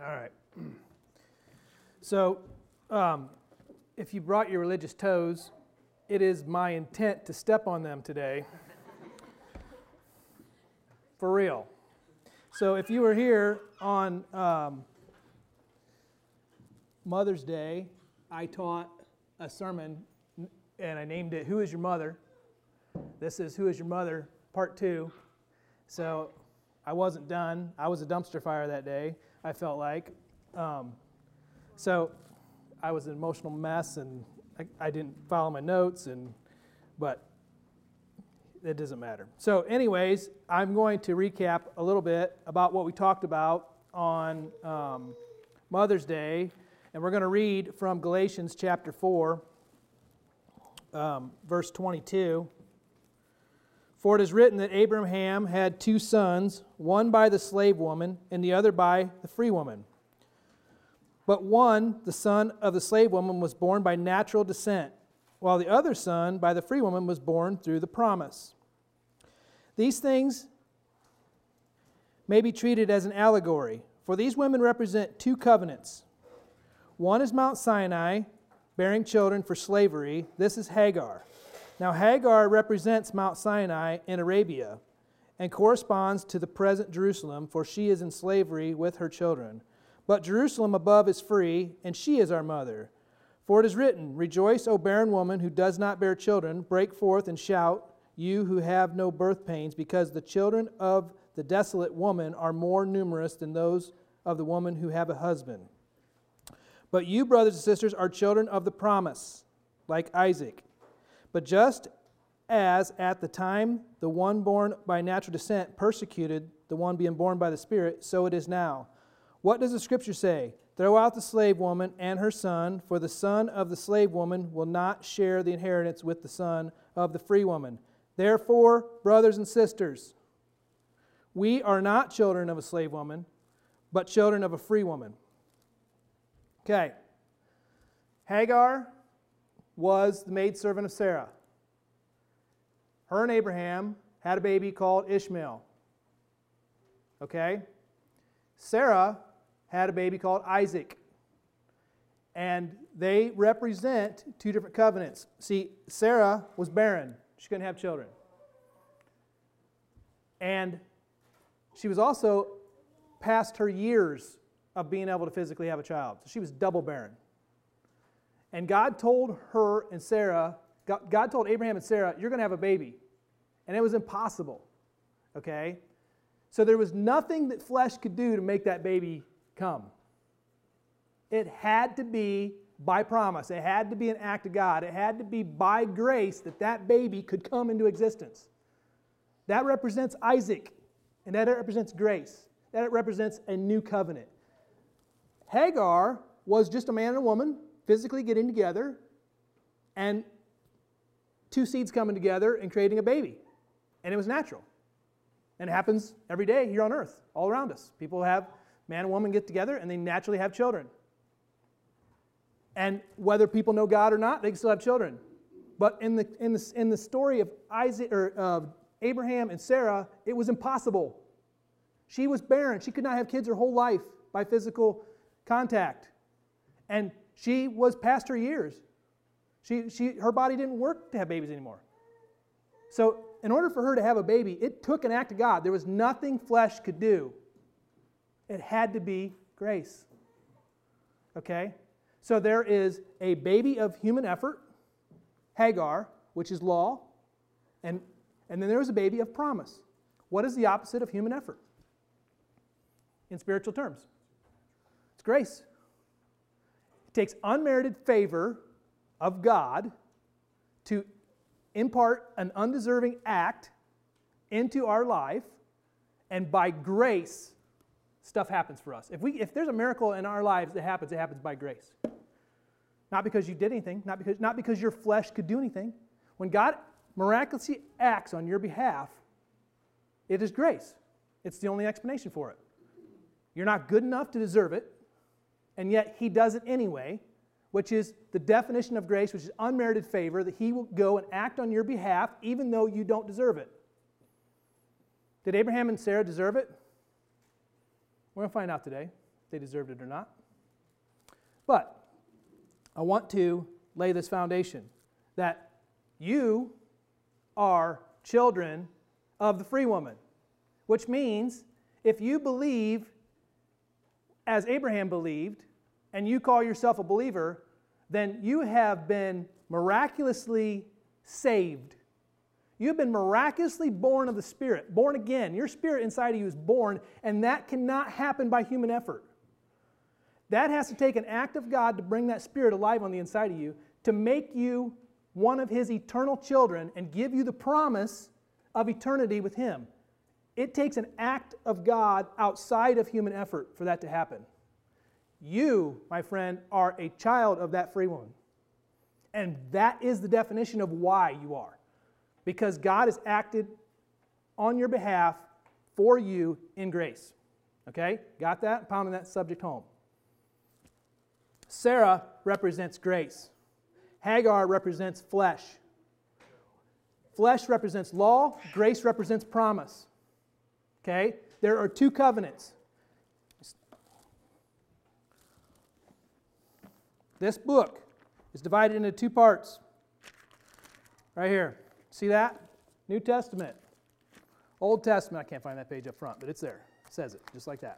All right. So, if you brought your religious toes, it is my intent to step on them today. For real. So, if you were here on Mother's Day, I taught a sermon and I named it, Who is Your Mother? This is Who is Your Mother, Part 2. So, I wasn't done. I was a dumpster fire that day, I felt like. So I was an emotional mess, and I didn't follow my notes, but it doesn't matter. So anyways, I'm going to recap a little bit about what we talked about on Mother's Day, and we're going to read from Galatians chapter 4, verse 22. For it is written that Abraham had two sons, one by the slave woman and the other by the free woman. But one, the son of the slave woman, was born by natural descent, while the other son by the free woman was born through the promise. These things may be treated as an allegory, for these women represent two covenants. One is Mount Sinai, bearing children for slavery. This is Hagar. Now Hagar represents Mount Sinai in Arabia and corresponds to the present Jerusalem, for she is in slavery with her children. But Jerusalem above is free, and she is our mother. For it is written, Rejoice, O barren woman who does not bear children. Break forth and shout, you who have no birth pains, because the children of the desolate woman are more numerous than those of the woman who have a husband. But you, brothers and sisters, are children of the promise, like Isaac. But just as at the time the one born by natural descent persecuted the one being born by the Spirit, so it is now. What does the Scripture say? Throw out the slave woman and her son, for the son of the slave woman will not share the inheritance with the son of the free woman. Therefore, brothers and sisters, we are not children of a slave woman, but children of a free woman. Okay. Hagar was the maidservant of Sarah. Her and Abraham had a baby called Ishmael. Okay? Sarah had a baby called Isaac. And they represent two different covenants. See, Sarah was barren. She couldn't have children. And she was also past her years of being able to physically have a child. So she was double barren. And God told her and Sarah, God told Abraham and Sarah, you're going to have a baby. And it was impossible. Okay? So there was nothing that flesh could do to make that baby come. It had to be by promise. It had to be an act of God. It had to be by grace that that baby could come into existence. That represents Isaac, and that represents grace. That represents a new covenant. Hagar was just a man and a woman physically getting together and two seeds coming together and creating a baby. And it was natural. And it happens every day here on earth, all around us. People have man and woman get together and they naturally have children. And whether people know God or not, they can still have children. But in the story of Abraham and Sarah, it was impossible. She was barren. She could not have kids her whole life by physical contact. And she was past her years. Her body didn't work to have babies anymore. So in order for her to have a baby, it took an act of God. There was nothing flesh could do. It had to be grace. Okay? So there is a baby of human effort, Hagar, which is law, and then there is a baby of promise. What is the opposite of human effort? In spiritual terms. It's grace. It takes unmerited favor of God to impart an undeserving act into our life, and by grace, stuff happens for us. If there's a miracle in our lives that happens, it happens by grace. Not because you did anything, not because your flesh could do anything. When God miraculously acts on your behalf, it is grace. It's the only explanation for it. You're not good enough to deserve it, and yet He does it anyway, which is the definition of grace, which is unmerited favor, that He will go and act on your behalf even though you don't deserve it. Did Abraham and Sarah deserve it? We're going to find out today. they deserved it or not. But I want to lay this foundation that you are children of the free woman, which means if you believe as Abraham believed, and you call yourself a believer, then you have been miraculously saved. You've been miraculously born of the Spirit, born again. Your spirit inside of you is born, and that cannot happen by human effort. That has to take an act of God to bring that spirit alive on the inside of you, to make you one of His eternal children and give you the promise of eternity with Him. It takes an act of God outside of human effort for that to happen. You, my friend, are a child of that free woman. And that is the definition of why you are. Because God has acted on your behalf for you in grace. Okay? Got that? Pounding that subject home. Sarah represents grace. Hagar represents flesh. Flesh represents law. Grace represents promise. Okay? There are two covenants. This book is divided into two parts. Right here. See that? New Testament. Old Testament. I can't find that page up front, but it's there. It says it, just like that.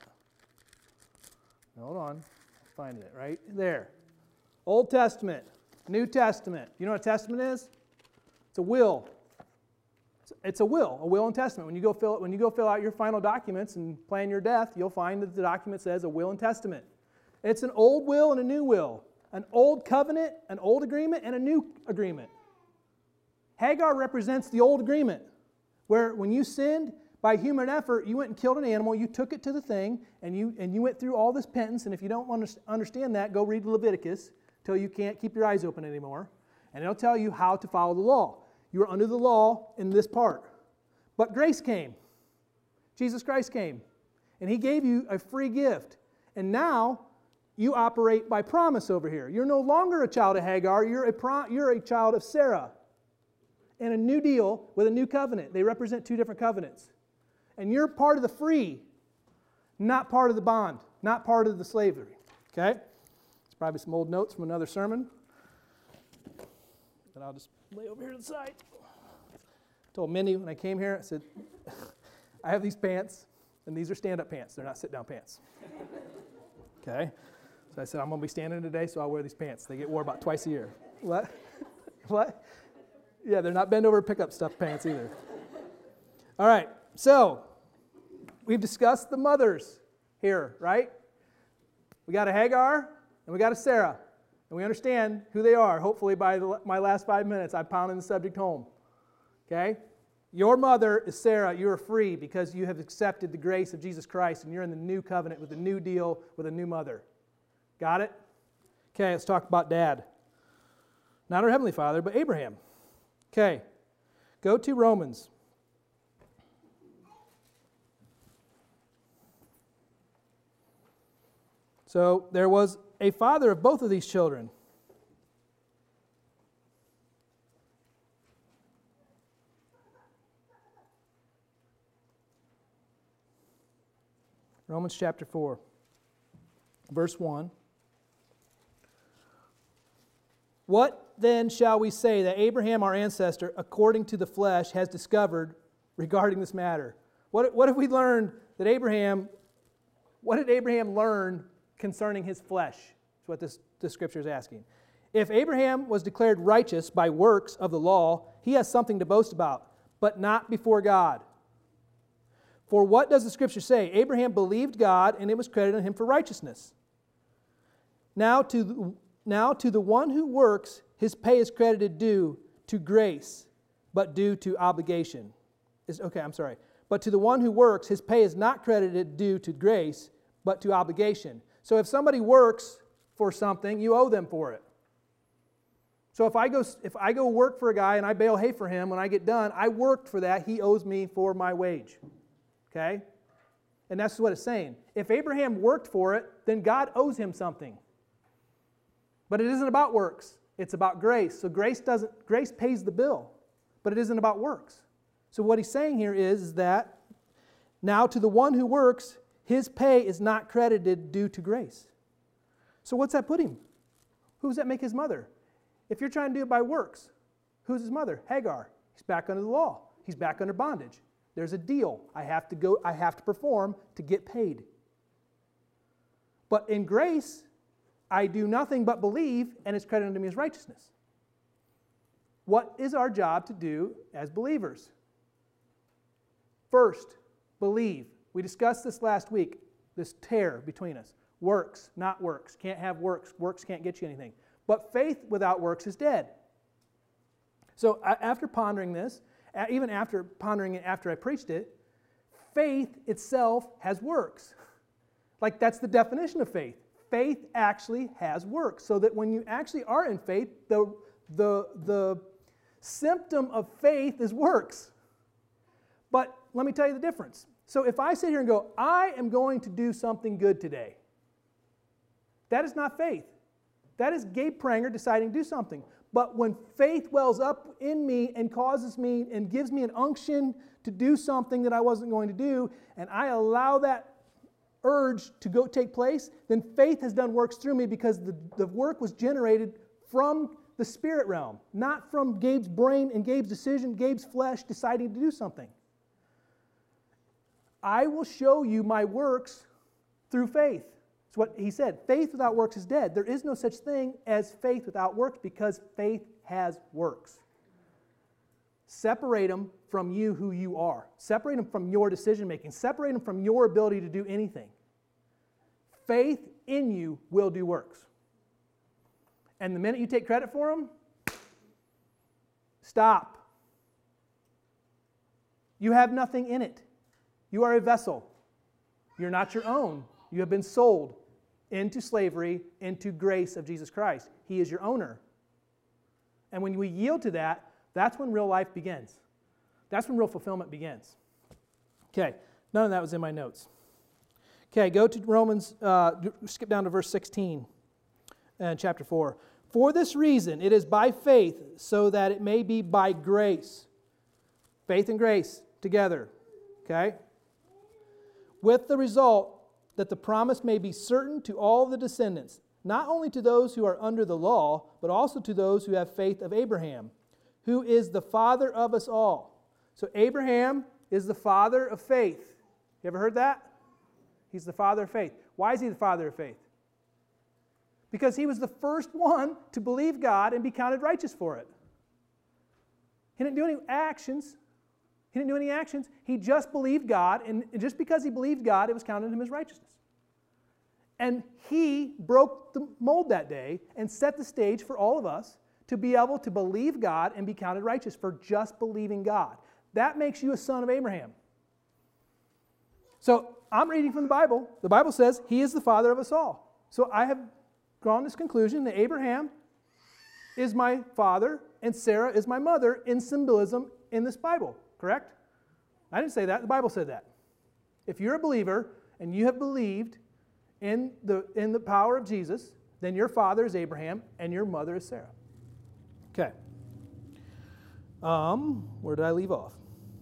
Hold on. Finding it right there. Old Testament. New Testament. You know what a testament is? It's a will. It's a will and testament. When you go fill out your final documents and plan your death, you'll find that the document says a will and testament. It's an old will and a new will, an old covenant, an old agreement, and a new agreement. Hagar represents the old agreement, where when you sinned by human effort, you went and killed an animal, you took it to the thing, and you went through all this penance. And if you don't understand that, go read Leviticus till you can't keep your eyes open anymore, and it'll tell you how to follow the law. You were under the law in this part. But grace came. Jesus Christ came. And He gave you a free gift. And now you operate by promise over here. You're no longer a child of Hagar. You're a child of Sarah. And a new deal with a new covenant. They represent two different covenants. And you're part of the free, not part of the bond, not part of the slavery. Okay? It's probably some old notes from another sermon. But I'll just lay over here to the side. I told Mindy when I came here, I said, I have these pants, and these are stand-up pants. They're not sit-down pants. Okay? So I said, I'm going to be standing today, so I'll wear these pants. They get worn about twice a year. What? What? Yeah, they're not bend-over pickup stuff pants either. All right, so we've discussed the mothers here, right? We got a Hagar, and we got a Sarah. And we understand who they are. Hopefully by my last 5 minutes, I'm pounding the subject home. Okay? Your mother is Sarah. You are free because you have accepted the grace of Jesus Christ, and you're in the new covenant with a new deal with a new mother. Got it? Okay, let's talk about Dad. Not our Heavenly Father, but Abraham. Okay, go to Romans. So there was a father of both of these children. Romans chapter 4, verse 1. What then shall we say that Abraham, our ancestor, according to the flesh, has discovered regarding this matter? What have we learned that Abraham, what did Abraham learn concerning his flesh? That's what this scripture is asking. If Abraham was declared righteous by works of the law, he has something to boast about, but not before God. For what does the scripture say? Abraham believed God, and it was credited on him for righteousness. Now to the one who works, his pay is credited due to grace, but due to obligation. But to the one who works, his pay is not credited due to grace, but to obligation. So if somebody works for something, you owe them for it. So if I go work for a guy and I bale hay for him, when I get done, I worked for that, he owes me for my wage. Okay? And that's what it's saying. If Abraham worked for it, then God owes him something. But it isn't about works. It's about grace. So grace pays the bill, but it isn't about works. So what he's saying here is that now to the one who works, His pay is not credited due to grace. So what's that put him? Who does that make his mother? If you're trying to do it by works, who's his mother? Hagar. He's back under the law. He's back under bondage. There's a deal. I have to perform to get paid. But in grace, I do nothing but believe, and it's credited unto me as righteousness. What is our job to do as believers? First, believe. We discussed this last week, this tear between us. Works, not works. Can't have works. Works can't get you anything. But faith without works is dead. So after pondering this, even after pondering it after I preached it, faith itself has works. Like, that's the definition of faith. Faith actually has works. So that when you actually are in faith, the symptom of faith is works. But let me tell you the difference. So if I sit here and go, I am going to do something good today, that is not faith. That is Gabe Pranger deciding to do something. But when faith wells up in me and causes me and gives me an unction to do something that I wasn't going to do, and I allow that urge to go take place, then faith has done works through me because the work was generated from the spirit realm, not from Gabe's brain and Gabe's decision, Gabe's flesh deciding to do something. I will show you my works through faith. It's what he said. Faith without works is dead. There is no such thing as faith without works because faith has works. Separate them from you who you are. Separate them from your decision making. Separate them from your ability to do anything. Faith in you will do works. And the minute you take credit for them, stop. You have nothing in it. You are a vessel. You're not your own. You have been sold into slavery, into grace of Jesus Christ. He is your owner. And when we yield to that, that's when real life begins. That's when real fulfillment begins. Okay, none of that was in my notes. Okay, go to Romans, skip down to verse 16 in chapter 4. For this reason, it is by faith, so that it may be by grace. Faith and grace together. Okay? With the result that the promise may be certain to all the descendants, not only to those who are under the law, but also to those who have faith of Abraham, who is the father of us all. So Abraham is the father of faith. You ever heard that? He's the father of faith. Why is he the father of faith? Because he was the first one to believe God and be counted righteous for it. He didn't do any actions. He just believed God, and just because he believed God, it was counted him as righteousness. And he broke the mold that day and set the stage for all of us to be able to believe God and be counted righteous for just believing God. That makes you a son of Abraham. So I'm reading from the Bible. The Bible says he is the father of us all. So I have drawn this conclusion that Abraham is my father and Sarah is my mother in symbolism in this Bible. Correct? I didn't say that. The Bible said that. If you're a believer and you have believed in the power of Jesus, then your father is Abraham and your mother is Sarah. Okay. Where did I leave off?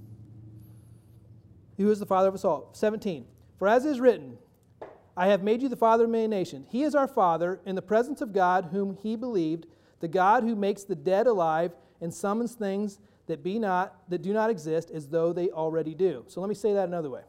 Who is the father of us all? 17. For as is written, I have made you the father of many nations. He is our father in the presence of God whom he believed, the God who makes the dead alive and summons things that do not exist as though they already do. So let me say that another way.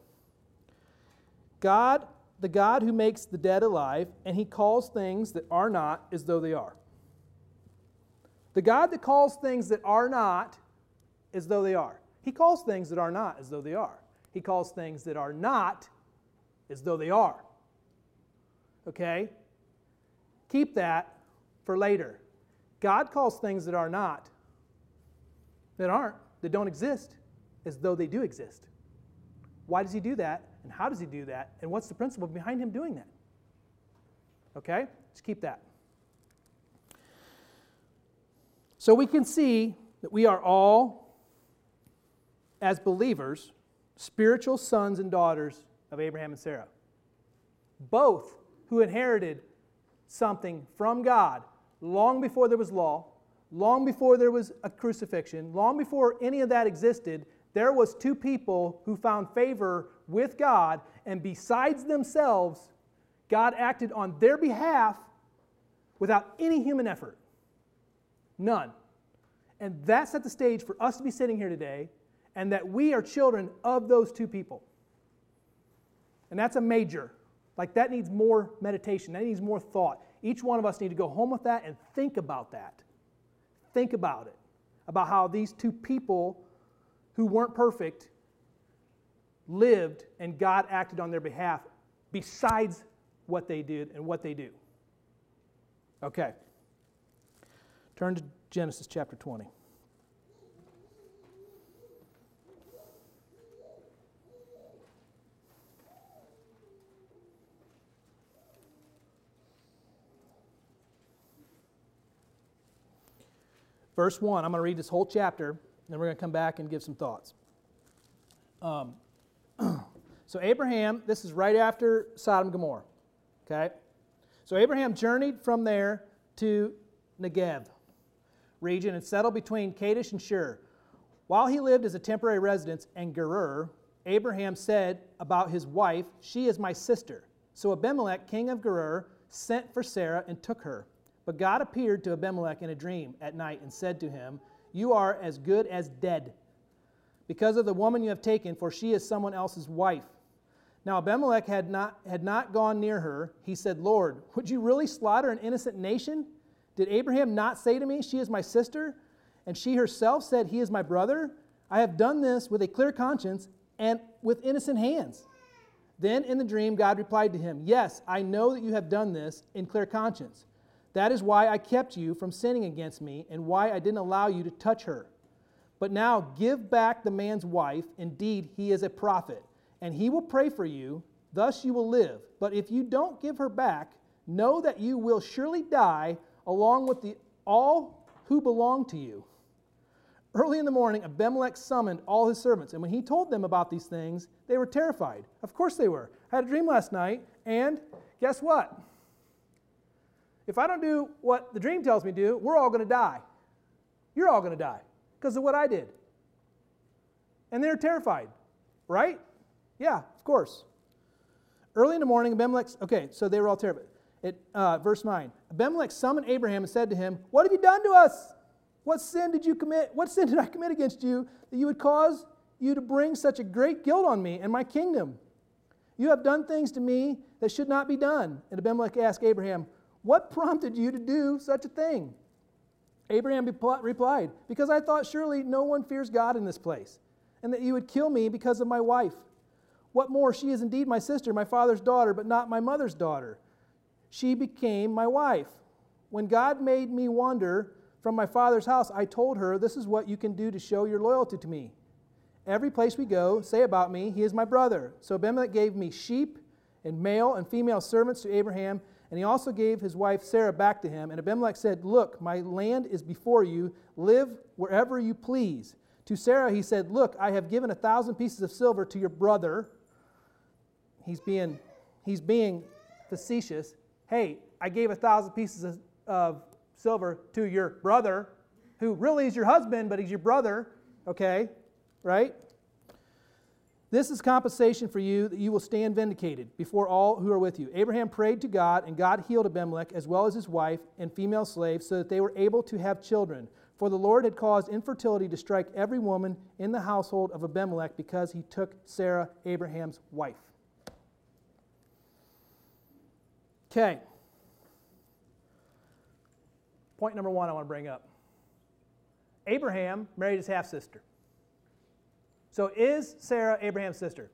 God, the God who makes the dead alive, and he calls things that are not as though they are. The God that calls things that are not as though they are. He calls things that are not as though they are. He calls things that are not as though they are. Okay? Keep that for later. God calls things that are not, that aren't, that don't exist, as though they do exist. Why does he do that? And how does he do that? And what's the principle behind him doing that? Okay? Let's keep that. So we can see that we are all, as believers, spiritual sons and daughters of Abraham and Sarah. Both who inherited something from God long before there was law, long before there was a crucifixion, long before any of that existed. There was two people who found favor with God, and besides themselves, God acted on their behalf without any human effort. None. And that set the stage for us to be sitting here today, and that we are children of those two people. And that's a major. Like, that needs more meditation. That needs more thought. Each one of us need to go home with that and think about that. Think about it. About how these two people who weren't perfect lived, and God acted on their behalf besides what they did and what they do. Okay. Turn to Genesis chapter 20. Verse 1, I'm going to read this whole chapter, and then we're going to come back and give some thoughts. So Abraham, this is right after Sodom and Gomorrah, okay? So Abraham journeyed from there to Negev region and settled between Kadesh and Shur. While he lived as a temporary resident in Gerar, Abraham said about his wife, "She is my sister." So Abimelech, king of Gerar, sent for Sarah and took her. But God appeared to Abimelech in a dream at night and said to him, "You are as good as dead, because of the woman you have taken, for she is someone else's wife." Now Abimelech had not gone near her. He said, "Lord, would you really slaughter an innocent nation? Did Abraham not say to me, 'She is my sister'? And she herself said, 'He is my brother'? I have done this with a clear conscience and with innocent hands." Then in the dream God replied to him, "Yes, I know that you have done this in clear conscience. That is why I kept you from sinning against me and why I didn't allow you to touch her. But now give back the man's wife. Indeed, he is a prophet, and he will pray for you. Thus you will live. But if you don't give her back, know that you will surely die along with all who belong to you." Early in the morning, Abimelech summoned all his servants, and when he told them about these things, they were terrified. Of course they were. I had a dream last night, and guess what? If I don't do what the dream tells me to do, we're all going to die. You're all going to die because of what I did. And they're terrified, right? Yeah, of course. Early in the morning, so they were all terrified. Verse 9, Abimelech summoned Abraham and said to him, "What have you done to us? What sin did you commit? What sin did I commit against you that you would cause you to bring such a great guilt on me and my kingdom? You have done things to me that should not be done." And Abimelech asked Abraham, "What prompted you to do such a thing?" Abraham replied, "Because I thought surely no one fears God in this place, and that you would kill me because of my wife. What more, she is indeed my sister, my father's daughter, but not my mother's daughter. She became my wife. When God made me wander from my father's house, I told her, 'This is what you can do to show your loyalty to me. Every place we go, say about me, he is my brother.' So Abimelech gave me sheep and male and female servants to Abraham, and he also gave his wife Sarah back to him. And Abimelech said, 'Look, my land is before you. Live wherever you please.' To Sarah he said, 'Look, I have given 1,000 pieces of silver to your brother.'" He's being facetious. "Hey, I gave 1,000 pieces of silver to your brother, who really is your husband, but he's your brother." Okay, right? "This is compensation for you, that you will stand vindicated before all who are with you." Abraham prayed to God, and God healed Abimelech as well as his wife and female slaves, so that they were able to have children. For the Lord had caused infertility to strike every woman in the household of Abimelech, because he took Sarah, Abraham's wife. Okay. Point number one I want to bring up. Abraham married his half-sister. So is Sarah Abraham's sister?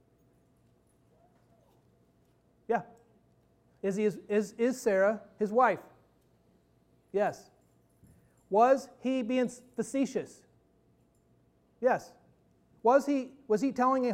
Yeah. Is Sarah his wife? Yes. Was he being facetious? Yes. Was he telling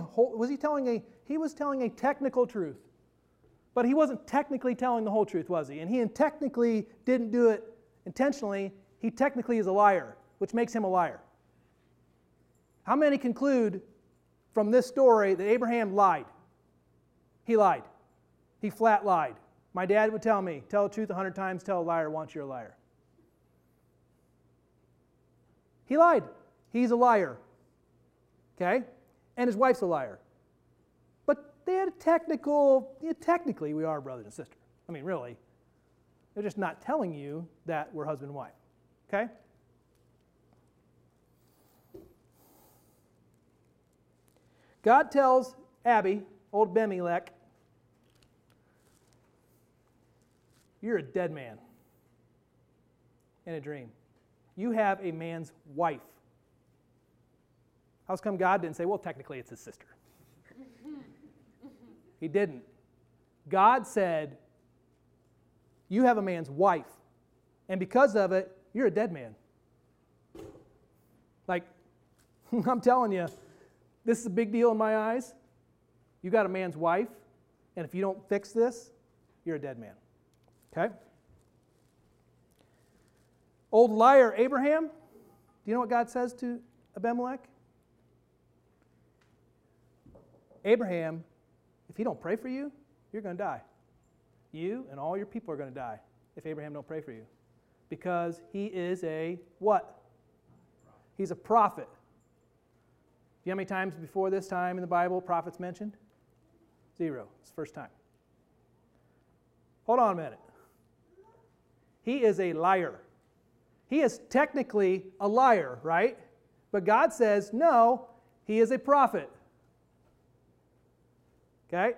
a technical truth? But he wasn't technically telling the whole truth, was he? And he technically didn't do it intentionally. He technically is a liar, which makes him a liar. How many conclude from this story that Abraham lied? He lied. He flat lied. My dad would tell me, tell the truth 100 times, tell a liar once, you're a liar. He lied. He's a liar. Okay? And his wife's a liar. But they had a technically we are brothers and sisters. I mean, really. They're just not telling you that we're husband and wife. Okay? God tells Abby, old Abimelech, you're a dead man in a dream. You have a man's wife. How's come God didn't say, well, technically it's his sister? He didn't. God said, you have a man's wife, and because of it, you're a dead man. Like, I'm telling you, this is a big deal in my eyes. You got a man's wife, and if you don't fix this, you're a dead man. Okay? Old liar Abraham, do you know what God says to Abimelech? Abraham, if he don't pray for you, you're going to die. You and all your people are going to die if Abraham don't pray for you. Because he is a what? He's a prophet. Do you know how many times before this time in the Bible prophets mentioned? 0. It's the first time. Hold on a minute. He is a liar. He is technically a liar, right? But God says, no, he is a prophet. Okay?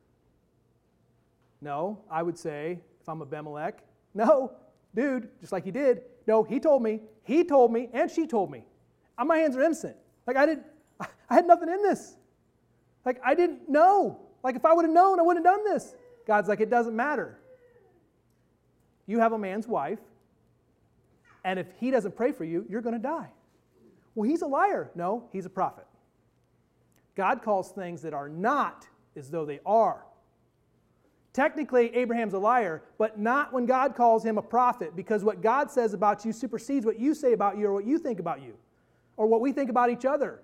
No, I would say, if I'm Abimelech, no, dude, just like he did. No, he told me, and she told me. My hands are innocent. Like I had nothing in this. Like I didn't know. Like if I would have known, I wouldn't have done this. God's like, it doesn't matter. You have a man's wife, and if he doesn't pray for you, you're going to die. Well, he's a liar. No, he's a prophet. God calls things that are not as though they are. Technically, Abraham's a liar, but not when God calls him a prophet, because what God says about you supersedes what you say about you or what you think about you or what we think about each other.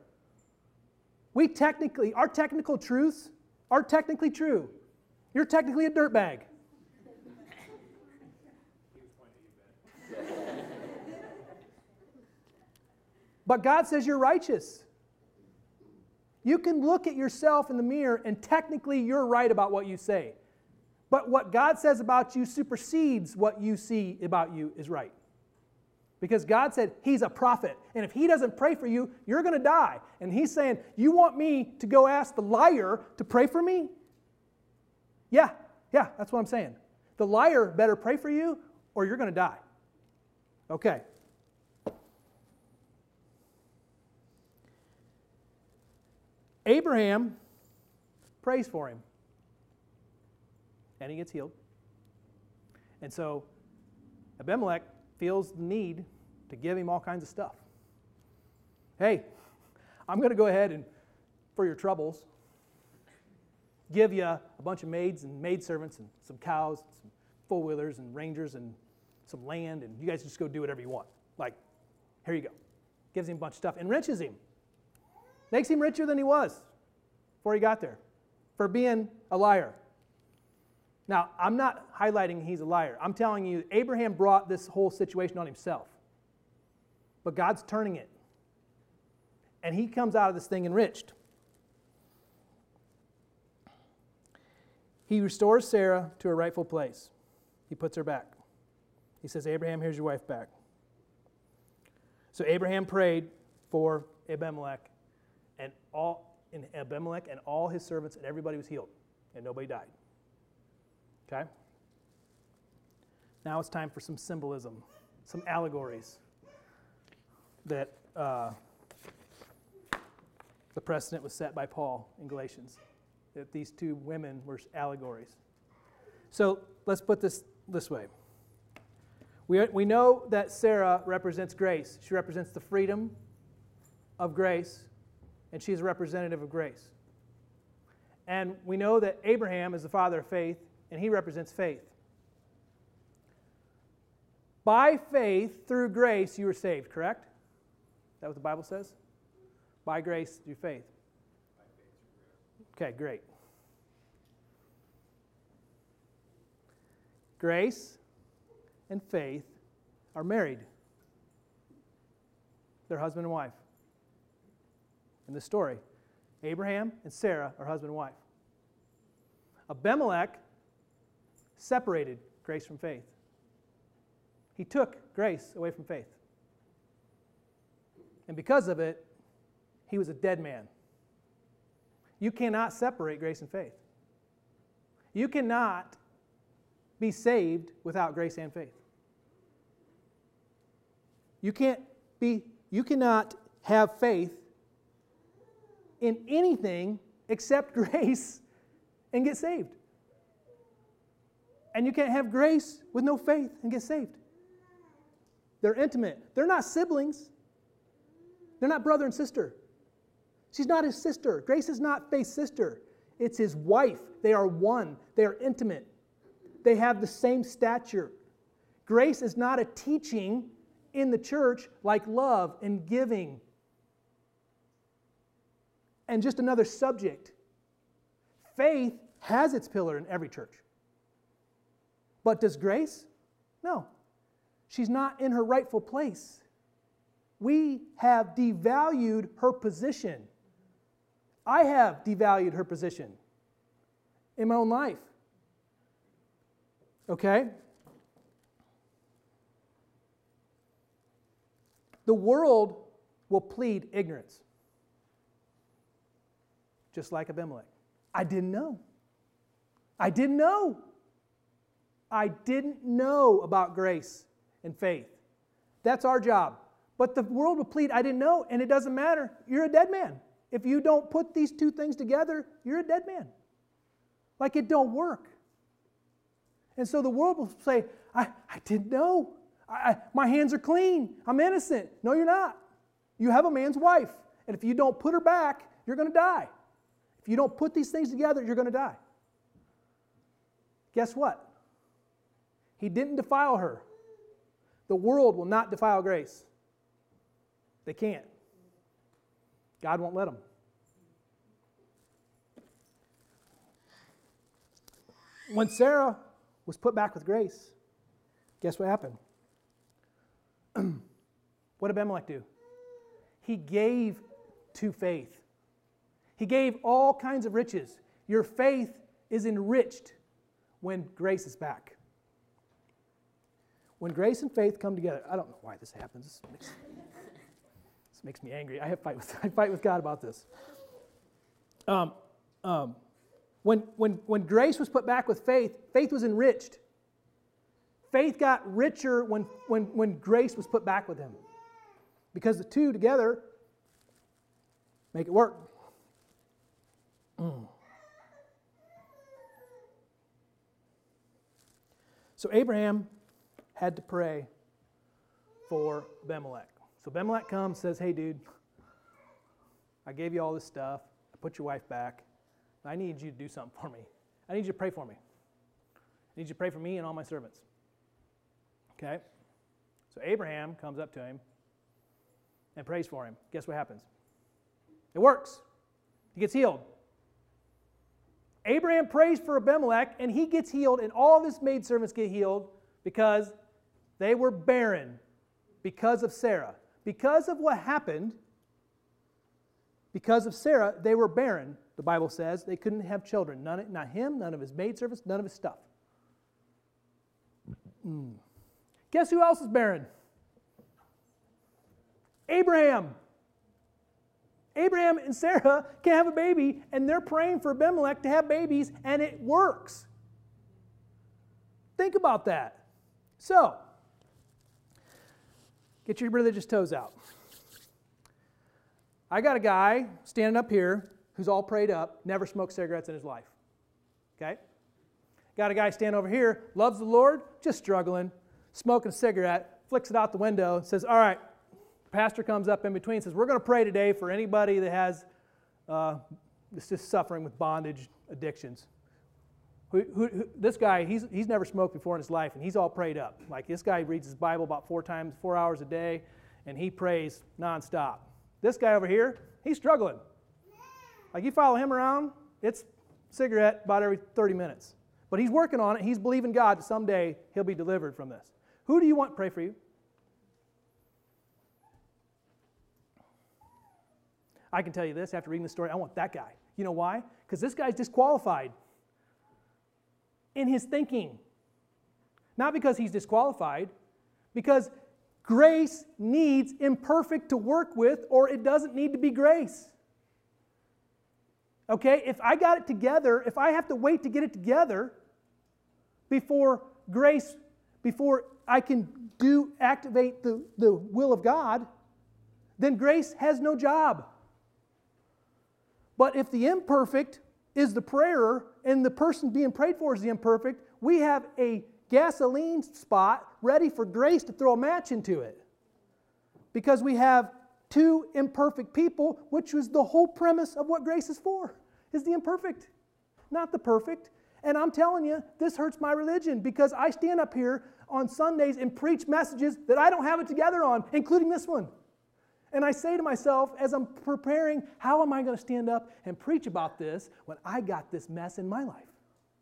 Our technical truths are technically true. You're technically a dirtbag. But God says you're righteous. You can look at yourself in the mirror and technically you're right about what you say. But what God says about you supersedes what you see about you is right. Because God said he's a prophet. And if he doesn't pray for you, you're going to die. And he's saying, you want me to go ask the liar to pray for me? Yeah, that's what I'm saying. The liar better pray for you or you're going to die. Okay. Abraham prays for him. And he gets healed. And so Abimelech feels the need to give him all kinds of stuff. Hey, I'm going to go ahead and, for your troubles, give you a bunch of maids and maidservants and some cows, some four-wheelers and rangers and some land, and you guys just go do whatever you want. Like, here you go. Gives him a bunch of stuff, enriches him. Makes him richer than he was before he got there for being a liar. Now, I'm not highlighting he's a liar. I'm telling you, Abraham brought this whole situation on himself. But God's turning it. And he comes out of this thing enriched. He restores Sarah to her rightful place. He puts her back. He says, Abraham, here's your wife back. So Abraham prayed for Abimelech, and Abimelech and all his servants and everybody was healed, and nobody died. Okay? Now it's time for some symbolism, some allegories that the precedent was set by Paul in Galatians, that these two women were allegories. So let's put this way. We know that Sarah represents grace. She represents the freedom of grace, and she's a representative of grace. And we know that Abraham is the father of faith, and he represents faith. By faith, through grace, you were saved, correct? Is that what the Bible says? By grace, through faith. Okay, great. Grace and faith are married. They're husband and wife. in the story. Abraham and Sarah are husband and wife. Abimelech separated grace from faith. He took grace away from faith. And because of it, he was a dead man. You cannot separate grace and faith. You cannot be saved without grace and faith. You cannot have faith in anything except grace and get saved. And you can't have grace with no faith and get saved. They're intimate. They're not siblings. They're not brother and sister. She's not his sister. Grace is not Faith's sister. It's his wife. They are one. They are intimate. They have the same stature. Grace is not a teaching in the church like love and giving and just another subject. Faith has its pillar in every church. But does grace? No. She's not in her rightful place. We have devalued her position. I have devalued her position in my own life. Okay? The world will plead ignorance, just like Abimelech. I didn't know. I didn't know. I didn't know about grace and faith. That's our job. But the world will plead, I didn't know, and it doesn't matter. You're a dead man. If you don't put these two things together, you're a dead man. Like it don't work. And so the world will say, I didn't know. My hands are clean. I'm innocent. No, you're not. You have a man's wife. And if you don't put her back, you're going to die. If you don't put these things together, you're going to die. Guess what? He didn't defile her. The world will not defile grace. They can't. God won't let them. When Sarah was put back with grace, guess what happened? What did Abimelech do? He gave to faith. He gave all kinds of riches. Your faith is enriched when grace is back. When grace and faith come together, I don't know why this happens. This makes me angry. I fight with God about this. When grace was put back with faith, faith was enriched. Faith got richer when grace was put back with him. Because the two together make it work. So Abraham had to pray for Abimelech. So Abimelech comes and says, hey dude, I gave you all this stuff. I put your wife back. I need you to do something for me. I need you to pray for me. I need you to pray for me and all my servants. Okay? So Abraham comes up to him and prays for him. Guess what happens? It works. He gets healed. Abraham prays for Abimelech and he gets healed, and all of his maidservants get healed because they were barren because of Sarah. Because of what happened, because of Sarah, they were barren. The Bible says they couldn't have children. Not him, none of his maidservants, none of his stuff. Guess who else is barren? Abraham. Abraham and Sarah can't have a baby, and they're praying for Abimelech to have babies, and it works. Think about that. So, get your religious toes out. I got a guy standing up here who's all prayed up, never smoked cigarettes in his life. Okay? Got a guy standing over here, loves the Lord, just struggling, smoking a cigarette, flicks it out the window, and says, all right, the pastor comes up in between and says, we're going to pray today for anybody that has just suffering with bondage addictions. This guy, he's never smoked before in his life, and he's all prayed up. Like, this guy reads his Bible about 4 hours a day, and he prays nonstop. This guy over here, he's struggling. Like, you follow him around, it's cigarette about every 30 minutes. But he's working on it. He's believing God that someday he'll be delivered from this. Who do you want to pray for you? I can tell you this, after reading the story, I want that guy. You know why? Because this guy's disqualified in his thinking. Not because he's disqualified, because grace needs imperfect to work with, or it doesn't need to be grace. Okay, if I got it together, if I have to wait to get it together before grace, before I can activate the will of God, then grace has no job. But if the imperfect is the prayer and the person being prayed for is the imperfect, we have a gasoline spot ready for grace to throw a match into it. Because we have two imperfect people, which was the whole premise of what grace is for, is the imperfect, not the perfect. And I'm telling you, this hurts my religion because I stand up here on Sundays and preach messages that I don't have it together on, including this one. And I say to myself, as I'm preparing, how am I going to stand up and preach about this when I got this mess in my life?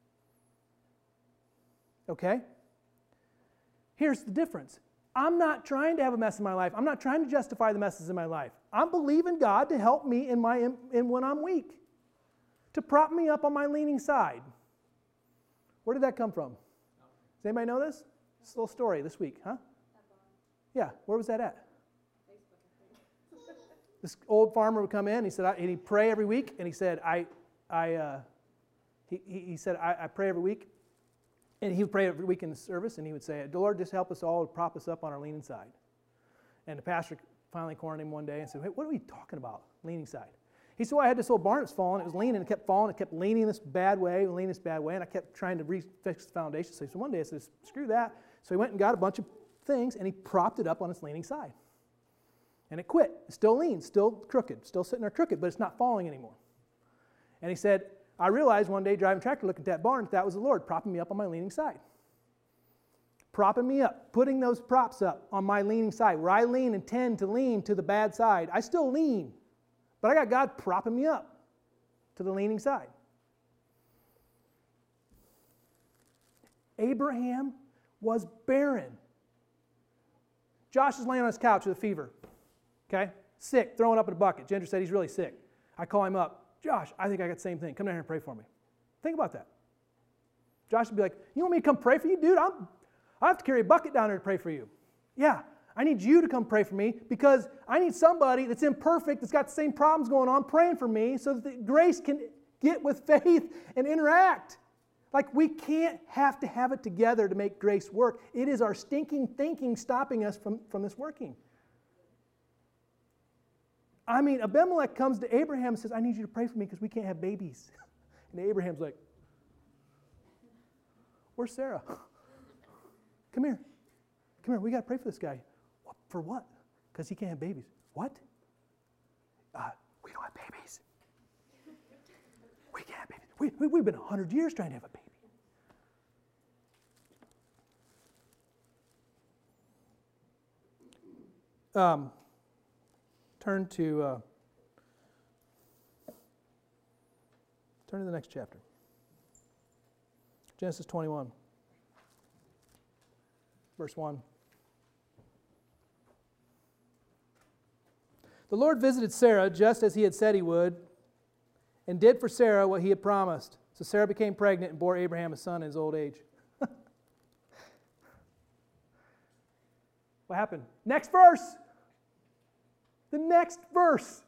Okay? Here's the difference. I'm not trying to have a mess in my life. I'm not trying to justify the messes in my life. I'm believing God to help me in when I'm weak, to prop me up on my leaning side. Where did that come from? Does anybody know this? This little story this week, huh? Yeah, where was that at? This old farmer would come in. He said, and he'd pray every week. And he said, I pray every week. And he would pray every week in the service. And he would say, Lord, just help us all, prop us up on our leaning side. And the pastor finally cornered him one day and said, hey, what are we talking about, leaning side? He said, well, I had this old barn that's falling. It was leaning. It kept falling. It kept leaning this bad way, And I kept trying to refix the foundation. So one day I said, screw that. So he went and got a bunch of things. And he propped it up on its leaning side. And it quit. It still leans, still crooked, still sitting there crooked, but it's not falling anymore. And he said, I realized one day driving a tractor looking at that barn that was the Lord propping me up on my leaning side. Propping me up, putting those props up on my leaning side, where I lean and tend to lean to the bad side. I still lean, but I got God propping me up to the leaning side. Abraham was barren. Josh is laying on his couch with a fever. Okay? Sick, throwing up in a bucket. Ginger said he's really sick. I call him up. Josh, I think I got the same thing. Come down here and pray for me. Think about that. Josh would be like, you want me to come pray for you? Dude, I have to carry a bucket down there to pray for you. Yeah, I need you to come pray for me because I need somebody that's imperfect, that's got the same problems going on, praying for me so that the grace can get with faith and interact. Like we can't have to have it together to make grace work. It is our stinking thinking stopping us from this working. I mean, Abimelech comes to Abraham and says, I need you to pray for me because we can't have babies. And Abraham's like, where's Sarah? Come here. Come here. We got to pray for this guy. For what? Because he can't have babies. What? We don't have babies. We can't have babies. We've been 100 years trying to have a baby. Turn to the next chapter. Genesis 21, verse 1. The Lord visited Sarah just as he had said he would, and did for Sarah what he had promised. So Sarah became pregnant and bore Abraham a son in his old age. What happened? Next verse. The next verse.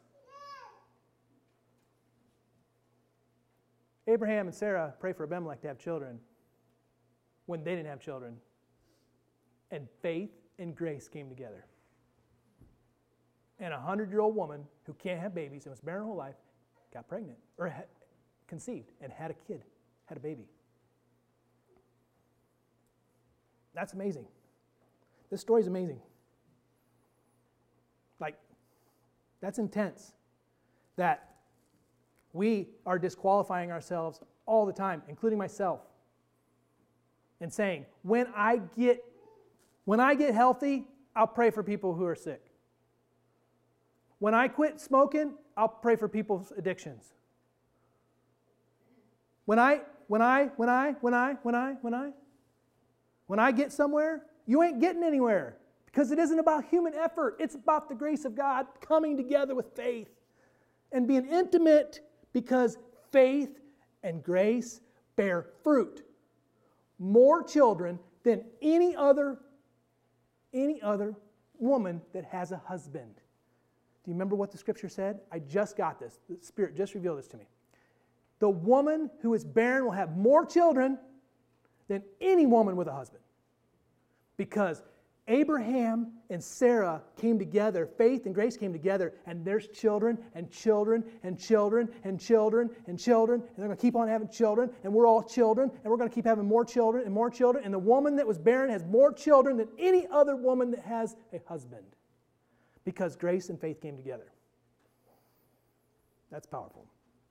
Abraham and Sarah pray for Abimelech to have children when they didn't have children. And faith and grace came together. And a 100-year-old woman who can't have babies and was barren her whole life got pregnant, or conceived, and had a kid, had a baby. That's amazing. This story is amazing. Like, that's intense. That we are disqualifying ourselves all the time, including myself, and saying, when I get healthy, I'll pray for people who are sick. When I quit smoking, I'll pray for people's addictions. When I get somewhere, you ain't getting anywhere. Because it isn't about human effort. It's about the grace of God coming together with faith and being intimate because faith and grace bear fruit. More children than any other woman that has a husband. Do you remember what the scripture said? I just got this. The Spirit just revealed this to me. The woman who is barren will have more children than any woman with a husband. Because Abraham and Sarah came together, faith and grace came together, and there's children and children and children and children and children, and they're going to keep on having children, and we're all children, and we're going to keep having more children, and the woman that was barren has more children than any other woman that has a husband. Because grace and faith came together. That's powerful.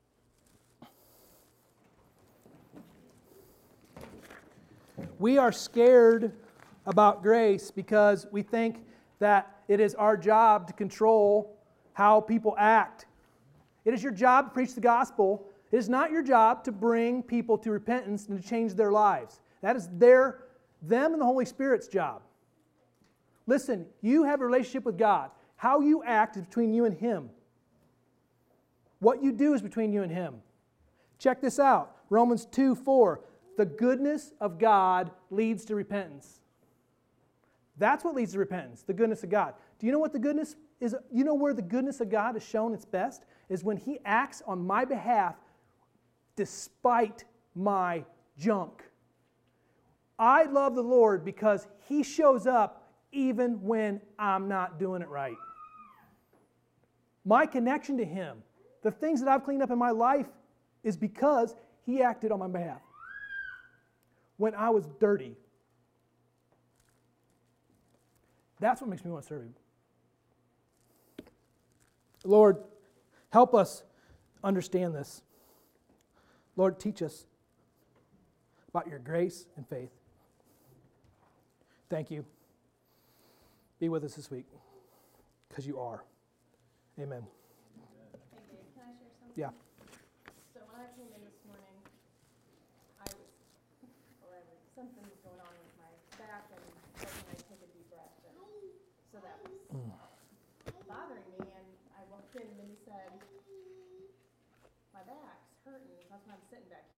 We are scared about grace because we think that it is our job to control how people act. It is your job to preach the gospel. It is not your job to bring people to repentance and to change their lives. That is them and the Holy Spirit's job. Listen, you have a relationship with God. How you act is between you and Him. What you do is between you and Him. Check this out. Romans 2:4. The goodness of God leads to repentance. That's what leads to repentance, the goodness of God. Do you know what the goodness is? You know where the goodness of God is shown its best? Is when He acts on my behalf despite my junk. I love the Lord because He shows up even when I'm not doing it right. My connection to Him, the things that I've cleaned up in my life, is because He acted on my behalf. When I was dirty. That's what makes me want to serve Him. Lord, help us understand this. Lord, teach us about your grace and faith. Thank you. Be with us this week, because you are. Amen. Hey Dave, can I share something? Yeah. So when I came in this morning, something was going on with my back, and when I take a deep breath, and so that was bothering me, and I walked in, and Mindy said, my back's hurting, that's why I'm sitting back